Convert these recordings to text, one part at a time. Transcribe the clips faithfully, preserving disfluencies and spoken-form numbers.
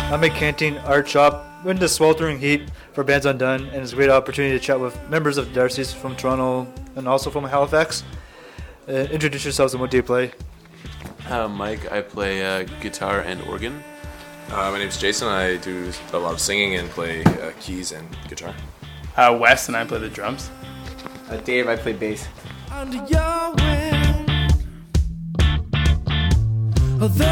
I'm at Canteen Art Shop in the sweltering heat for Bands Undone, and it's a great opportunity to chat with members of the Darcy's from Toronto and also from Halifax. Uh, introduce yourselves and what do you play? Uh, Mike, I play uh, guitar and organ. Uh, my name's Jason. I do a lot of singing and play uh, keys and guitar. Uh, Wes and I play the drums. Uh, Dave, I play bass. Under your wing, although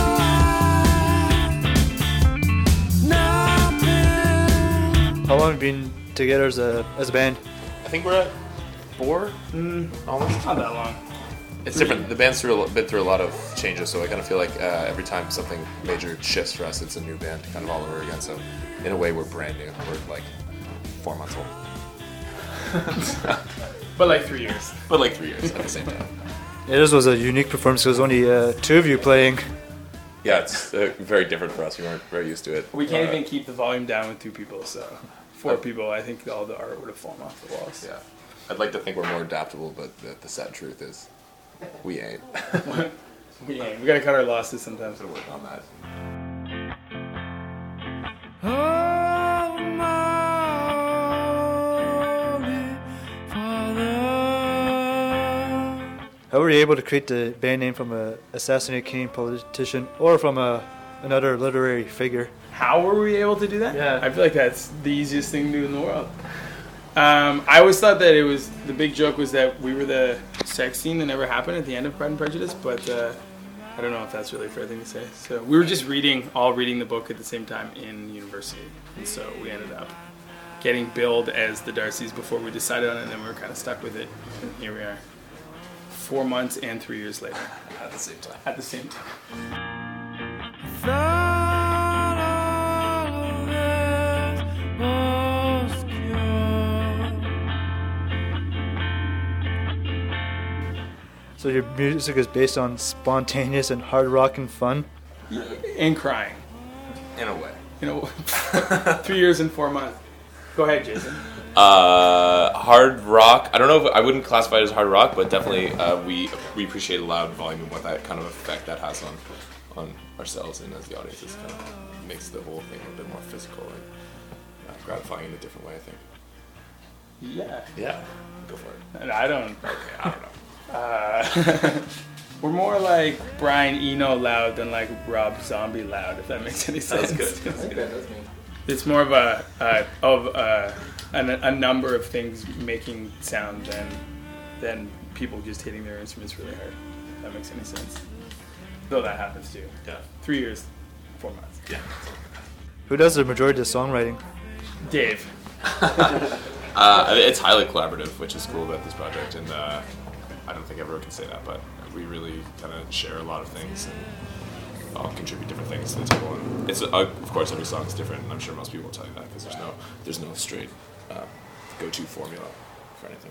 nothing. How long have you been together as a as a band? I think we're at four, Mm, almost. not that long. It's different. The band's through a, been through a lot of changes, so I kind of feel like uh, every time something major shifts for us, it's a new band, kind of all over again. So in a way, we're brand new. We're like four months old, But like three years. but like three years at the same time. Yeah, this was a unique performance because only uh, two of you playing. Yeah, it's uh, very different for us. We weren't very used to it. We can't Uh, even keep the volume down with two people, so four people, I think all the art would have fallen off the walls. Yeah, I'd like to think we're more adaptable, but the, the sad truth is, we ain't. We ain't. We gotta cut our losses sometimes. to work on that. Oh, my holy Father. How were you able to create the band name from a assassinated Canadian politician or from a another literary figure? How were we able to do that? Yeah. I feel like that's the easiest thing to do in the world. Um, I always thought that it was, the big joke was that we were the sex scene that never happened at the end of Pride and Prejudice, but uh, I don't know if that's really a fair thing to say. So we were just reading, all reading the book at the same time in university, and so we ended up getting billed as the Darcys before we decided on it, and then we were kind of stuck with it, and here we are, four months and three years later, At the same time. at the same time. Thought all of this was cured. So your music is based on spontaneous and hard rock and fun. And crying. In a way. You know, three years and four months. Go ahead, Jason. Uh, hard rock. I don't know if I wouldn't classify it as hard rock, but definitely uh, we we appreciate a loud volume and what that kind of effect that has on on ourselves and as the audience. It kind of makes the whole thing a bit more physical and uh, gratifying in a different way, I think. Yeah. Yeah, go for it. And I don't. Okay, I don't know. Uh, we're more like Brian Eno loud than like Rob Zombie loud, if that makes any sense. That's good. I think that does me. It's more of a uh, of uh, an, a number of things making sound than than people just hitting their instruments really hard. If that makes any sense. Though that happens too. Yeah. Three years, four months. Yeah. Who does the majority of the songwriting? Dave. Uh, it's highly collaborative, which is cool about this project, and uh, I don't think everyone can say that, but we really kind of share a lot of things and all contribute different things to the table. And it's uh, of course every song is different, and I'm sure most people will tell you that because there's no there's no straight uh, go-to formula for anything.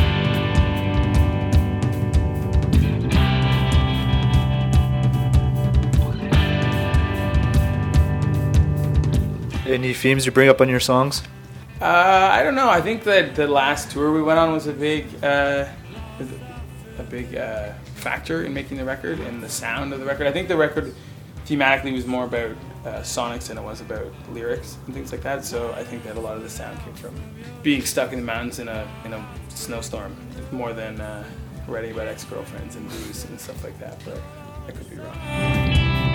Any themes you bring up on your songs? Uh, I don't know. I think that the last tour we went on was a big, uh, a big uh, factor in making the record and the sound of the record. I think the record thematically was more about uh, sonics than it was about lyrics and things like that. So I think that a lot of the sound came from being stuck in the mountains in a in a snowstorm more than uh, writing about ex-girlfriends and blues and stuff like that. But I could be wrong.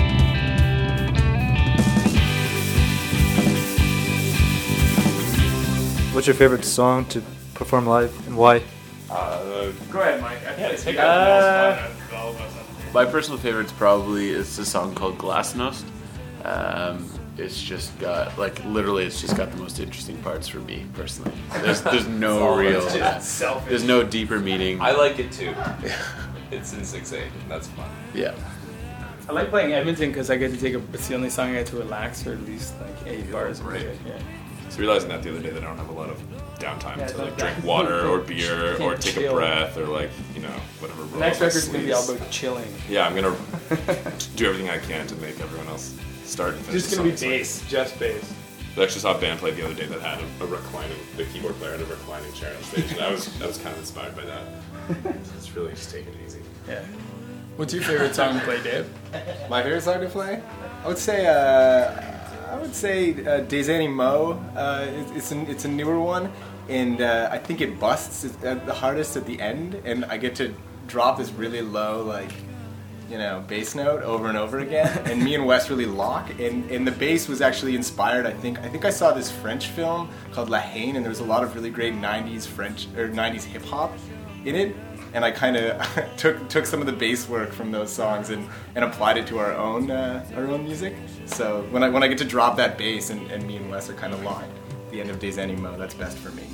What's your favorite song to perform live and why? Uh, Go ahead, Mike. I Yeah, think take uh, all of us. My personal favorite probably is a song called Glasnost. Um, it's just got, like, literally, it's just got the most interesting parts for me personally. There's, there's no real, It's just selfish. there's no deeper meaning. I like it too. It's in six eight. That's fun. Yeah. I like playing Edmonton because I get to take a. It's the only song I get to relax for at least like eight bars. right. Yeah. So realizing that the other day that I don't have a lot of downtime Yeah, to don't- like drink don't- water or don't- beer can't or take chill. a breath or like you know whatever. The roll next up my record's gonna be all sleeves. about chilling. Yeah, I'm gonna do everything I can to make everyone else start and finish Just the gonna be song. bass, just bass. I actually saw a band play the other day that had a, a reclining, the keyboard player had a reclining chair on stage, and I was I was kind of inspired by that. It's really just taking it easy. Yeah. What's your favorite song to play, Dave? My favorite song to play? I would say uh, I would say uh, Des Animaux. Uh, it's it's, an, it's a newer one, and uh, I think it busts at the hardest at the end, and I get to drop this really low, like, you know, bass note over and over again, and me and Wes really lock, and, and the bass was actually inspired, I think, I think I saw this French film called La Haine, and there was a lot of really great nineties French, or nineties hip-hop in it, and I kind of took took some of the bass work from those songs and, and applied it to our own uh, our own music. So when I when I get to drop that bass and, and me and Wes are kind of locked at the end of Des Animaux, that's best for me.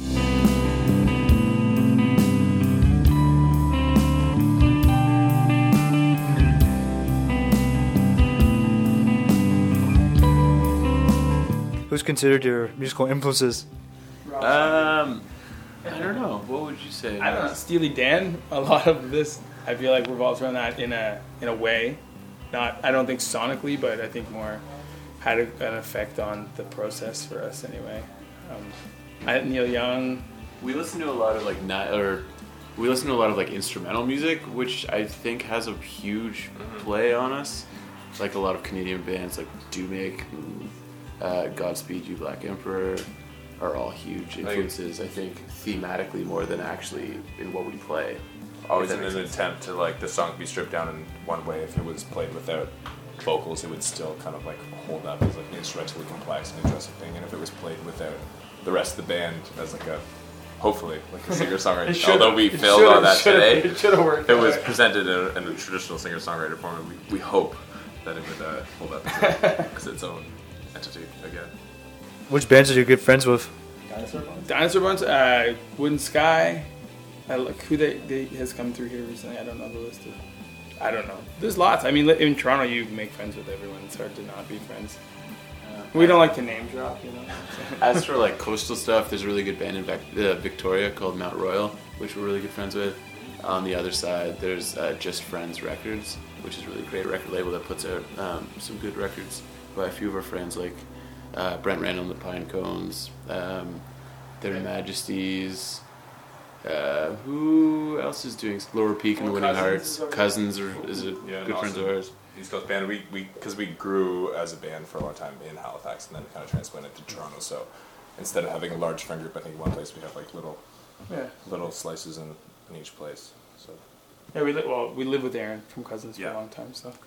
Who's considered your musical influences? Um, I don't know. What would you say? I don't know. Steely Dan. A lot of this, I feel like, revolves around that in a in a way. Not, I don't think sonically, but I think more had a, an effect on the process for us anyway. Um, I, Neil Young. We listen to a lot of like not or we listen to a lot of like instrumental music, which I think has a huge play on us. Like a lot of Canadian bands like Dumake, and, uh, Godspeed You Black Emperor are all huge influences. I think thematically more than actually in what we play. Always If in that an makes attempt to like the song be stripped down in one way. If it was played without vocals, it would still kind of like hold up as like an instrumentally complex and interesting thing. And if it was played without the rest of the band as like a hopefully like a singer-songwriter. Although we failed on that today, It should have worked. it was presented in a, in a traditional singer-songwriter form. And we, we hope that it would uh, hold up as, a, as its own entity again. Which bands are you good friends with? Dinosaur Bones? Dinosaur Bones, uh, Wooden Sky. I like who they, they has come through here recently. I don't know the list of. I don't know. There's lots. I mean, in Toronto, you make friends with everyone. It's hard to not be friends. We don't like to name drop, you know. As for like coastal stuff, there's a really good band in Vac- uh, Victoria called Mount Royal, which we're really good friends with. On the other side, there's uh, Just Friends Records, which is a really great record label that puts out um, some good records by a few of our friends, like uh, Brent Randall and the Pine Cones, um, Their Majesties. Uh, who else is doing Lower Peak and the Well, Winning Cousins Hearts? is our- Cousins are, is a Yeah, good and friends of also ours. East Coast band. We we because we grew as a band for a long time in Halifax, and then kind of transplanted to Toronto. So instead of having a large friend group, I think in one place we have like little Yeah. little slices in, in each place. So Yeah, we li- well, we lived with Aaron from Cousins for Yeah. a long time, so.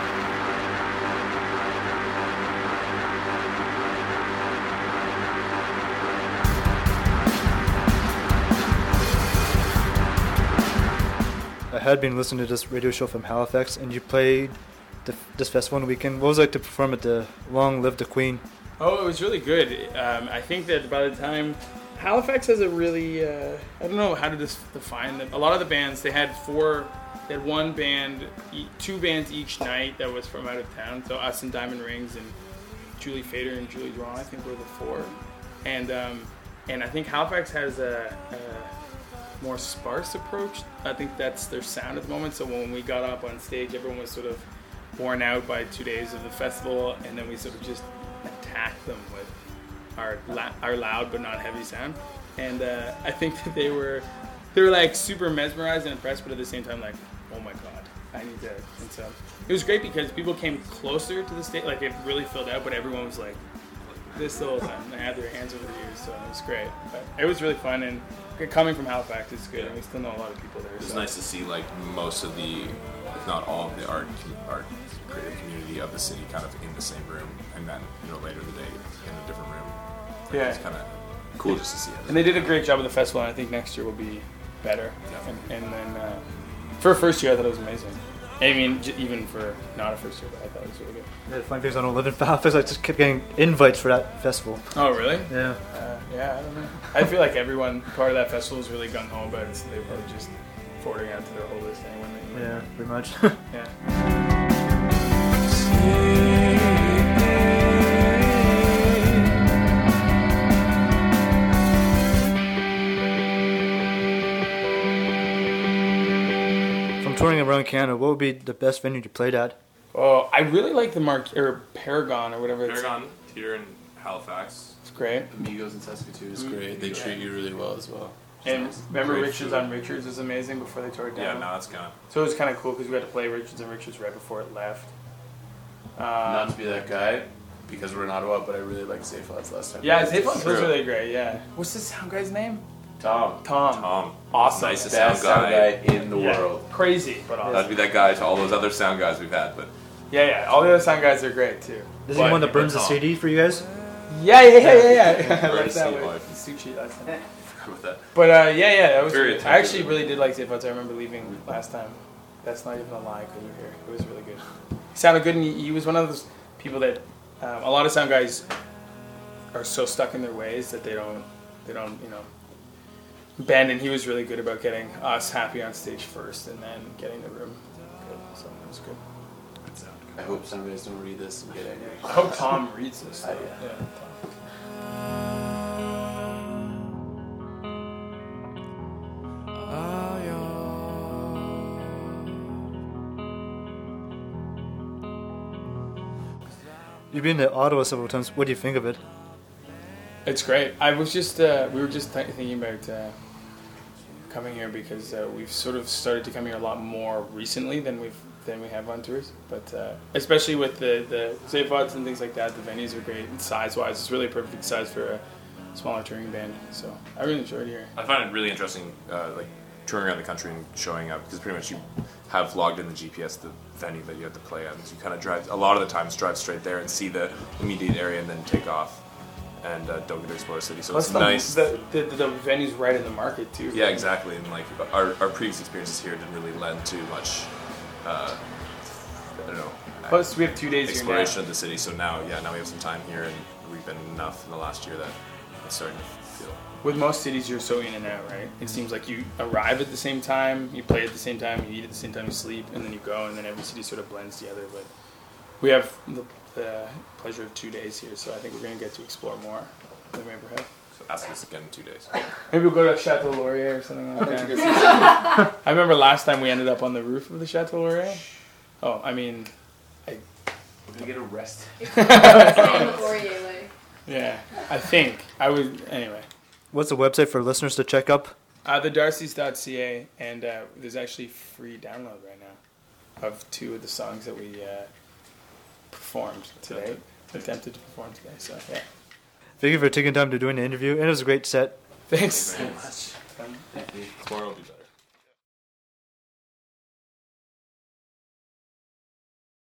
I had been listening to this radio show from Halifax, and you played the, this festival on the weekend. What was it like to perform at the Long Live the Queen? Oh, it was really good. Um, I think that by the time Halifax has a really, uh, I don't know how to dis- define them. A lot of the bands, they had four, they had one band, e- two bands each night that was from out of town. So us and Diamond Rings and Julie Fader and Julie Drawn, I think were the four. And um, and I think Halifax has a, a more sparse approach. I think that's their sound at the moment. So when we got up on stage, everyone was sort of worn out by two days of the festival, and then we sort of just attacked them with our la- our loud but not heavy sound. And uh, I think that they were they were like super mesmerized and impressed, but at the same time like, oh my god, I need to. And so it was great because people came closer to the stage, like it really filled out, but everyone was like this the whole time. They had their hands over their ears, so it was great. But it was really fun, and coming from Halifax, it's good, and we still know a lot of people there. it was so. nice to see like most of the, if not all of the art art creative community of the city kind of in the same room, and then you know later in the day in a different room. Like, Yeah. it's kind of cool just to see it. And they did a great job with the festival, and I think next year will be better. Yeah. And, and then uh, for a first year, I thought it was amazing. I mean, j- even for not a first year, but I thought it was really good. Yeah, the funny thing is I don't live in Halifax. I just kept getting invites for that festival. Oh, really? Yeah. Uh, yeah, I don't know. I feel like everyone part of that festival was really gung ho about it, so they were probably just forwarding out to their whole list anyway. Yeah, pretty much. Yeah. From touring around Canada, what would be the best venue you played at? Oh, I really like the Mark or Paragon or whatever. It's, Paragon here in Halifax. it's great. Amigos in Saskatoon is great. They treat you really well as well. And remember, Great Richards food. on Richards was amazing before they tore it down. Yeah, now it's gone. So it was kind of cool because we got to play Richards and Richards right before it left. Um, Not to be that guy, because we're in Ottawa, but I really like Zaphod's last time. Yeah, Zaphod was True. really great. Yeah. What's this sound guy's name? Tom. Tom. Tom. Awesome. Nicest sound Best sound guy. guy in the Yeah. world. Crazy, but awesome. That'd be that guy to all those other sound guys we've had, but Yeah, yeah. All the other sound guys are great too. Is he the But- one that burns the Tom. C D for you guys? Yeah, yeah, yeah, yeah, yeah. I Very left that sweet with wife. Sushi last time. with that. But uh, yeah, yeah, that was. Very Good. I attentive. actually really did like Zaphod. I remember leaving last time. That's not even a lie because we were here. It was really good. He sounded good, and he, he was one of those people that um, a lot of sound guys are so stuck in their ways that they don't, they don't, you know, bend. And he was really good about getting us happy on stage first, and then getting the room good. So it was good. I hope some guys don't read this and get angry. I hope Tom reads this. Though. I- yeah. Yeah, Tom. Ah, yeah. You've been to Ottawa several times. What do you think of it? It's great. I was just uh, we were just th- thinking about uh, coming here because uh, we've sort of started to come here a lot more recently than we've than we have on tours. But uh, especially with the the Zaphods and things like that, the venues are great. And size wise, it's really a perfect size for a smaller touring band. So I really enjoyed it here. I find it really interesting, uh, like touring around the country and showing up because pretty much you have logged in the G P S the venue that you have to play at. So you kind of drive a lot of the times drive straight there and see the immediate area and then take off and uh, don't get to explore the city. So Plus it's the, nice. The, the, the, the venue's right in the market too. Yeah, exactly. And like our, our previous experiences here didn't really lend to much. Uh, I don't know. Plus we have two days here now. exploration of the city. So now, yeah, now we have some time here, and we've been enough in the last year that it's starting to feel. With most cities, you're so in and out, right? It seems like you arrive at the same time, you play at the same time, you eat at the same time, you sleep, and then you go, and then every city sort of blends together. But we have the, the pleasure of two days here, so I think we're going to get to explore more than we ever have. So ask us again in two days. Maybe we'll go to Chateau Laurier or something like that. I remember last time we ended up on the roof of the Chateau Laurier. Oh, I mean, I, We're gonna get arrested. yeah, I think. I would, anyway. What's the website for listeners to check up? Uh, the darcys dot c a, and uh, there's actually free download right now of two of the songs that we uh, performed today, attempted to perform today. So yeah, Thank you for taking time to doing the interview, and it was a great set. thanks. Tomorrow will be better.